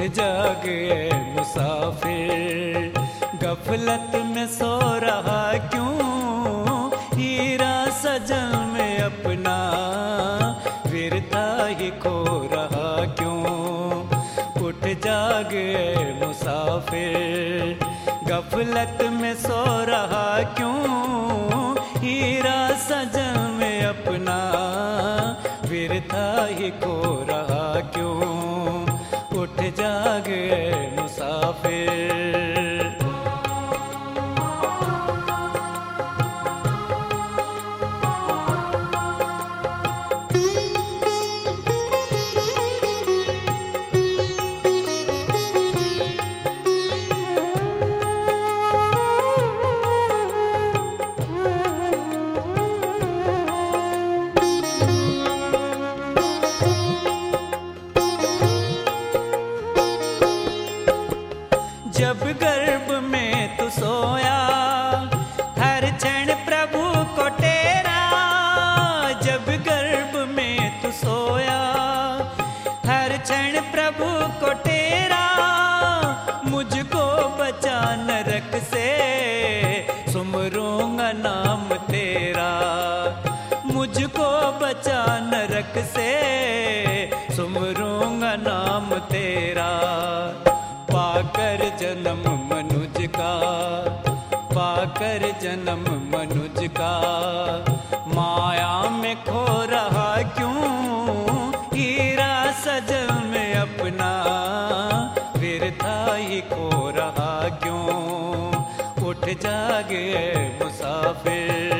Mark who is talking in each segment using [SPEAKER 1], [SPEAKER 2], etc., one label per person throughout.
[SPEAKER 1] जागे ऐ मुसाफिर, गफलत में सो रहा क्यों, हीरा सजन में अपना फिरता ही खो रहा क्यों। उठ जागे ऐ मुसाफिर, गफलत में सो रहा क्यों, हीरा सजन में अपना फिरता ही खो रहा क्यों। उठ जागे ऐ मुसाफिर। जब गर्भ में तू सोया, हर क्षण प्रभु को तेरा। जब गर्भ में तू सोया, हर क्षण प्रभु को तेरा। मुझको बचा नरक से, सुमरूंगा नाम तेरा। मुझको बचा नरक से, सुमरूंगा नाम तेरा। पाकर जन्म मनुज का, पाकर जन्म मनुज का, माया में खो रहा क्यों, हीरा सजन में अपना फिरता ही खो रहा क्यों। उठ जागे ऐ मुसाफिर।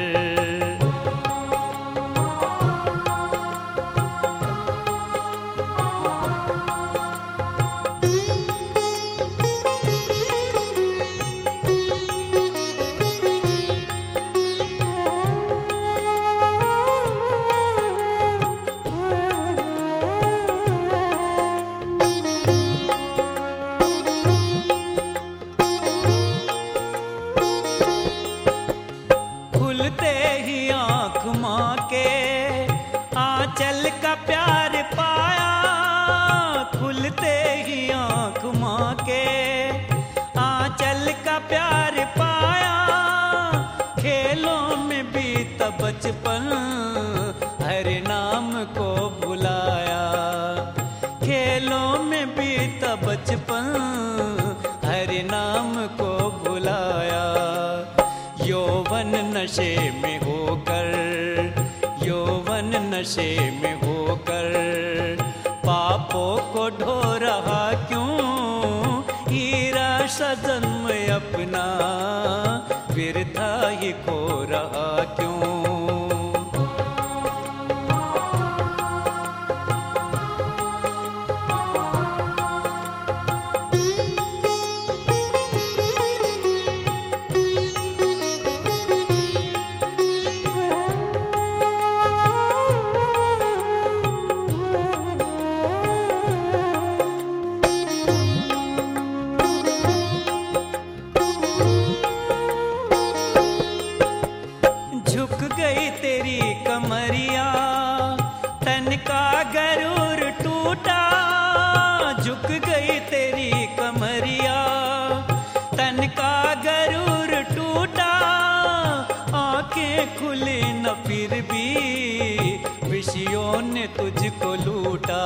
[SPEAKER 1] खुलते ही आँख माँ के, आंचल का प्यार पाया। खुलते ही आँख माँ के, आंचल का प्यार पाया। खेलों में बीता बचपन, हरे नाम को बुलाया। खेलों में बीता बचपन, हरे नाम को बुलाया। यौवन नशे में होकर, यौवन नशे में होकर, पापों को ढो रहा क्यों, हीरा सजन में अपना फिरता ही खो रहा क्यों। झुक गई तेरी कमरिया, तन का गरूर टूटा। झुक गई तेरी कमरिया, तन का गरूर टूटा। आंखें खुली न फिर भी, विषयों ने तुझको लूटा।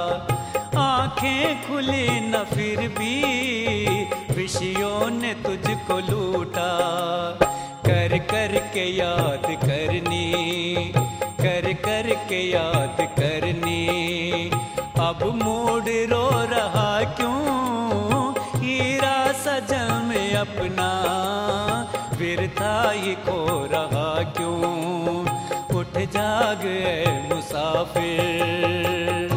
[SPEAKER 1] आंखें खुली न फिर भी, विषयों ने तुझको लूटा। कर कर के याद करनी, कर कर के याद करनी। अब मूड रो रहा क्यों, हीरा सजन में अपना फिरता ही खो रहा क्यों। उठ जाग ऐ मुसाफिर।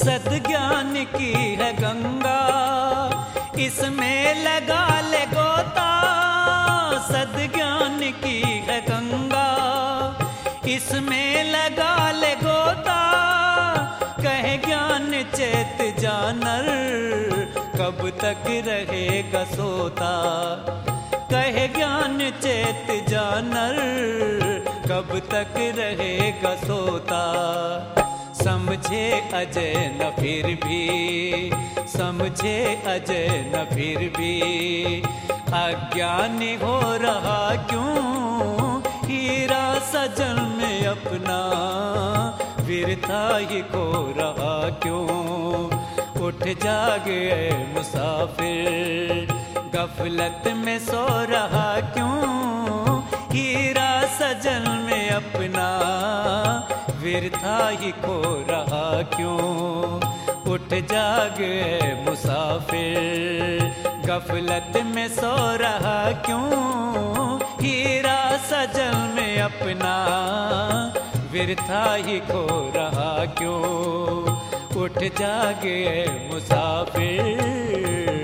[SPEAKER 1] सद्ज्ञान की है गंगा, इसमें लगा ले गोता। सद्ज्ञान की है गंगा, इसमें लगा ले गोता। कहे ज्ञान चेत जानर, कब तक रहेगा सोता। कहे ज्ञान चेत जानर, कब तक रहेगा सोता। समझे अजय न फिर भी, समझे अजय न फिर भी, अज्ञानी हो रहा क्यों। हीरा सजन में अपना, विरथा ही खो रहा क्यों। उठ जागे मुसाफिर, गफलत में सो रहा क्यों। हीरा सजन में अपना, विरथा ही खो रहा क्यों। उठ जागे मुसाफिर, गफलत में सो रहा क्यों। हीरा सजन में अपना, विरथा ही खो रहा क्यों। उठ जागे मुसाफिर।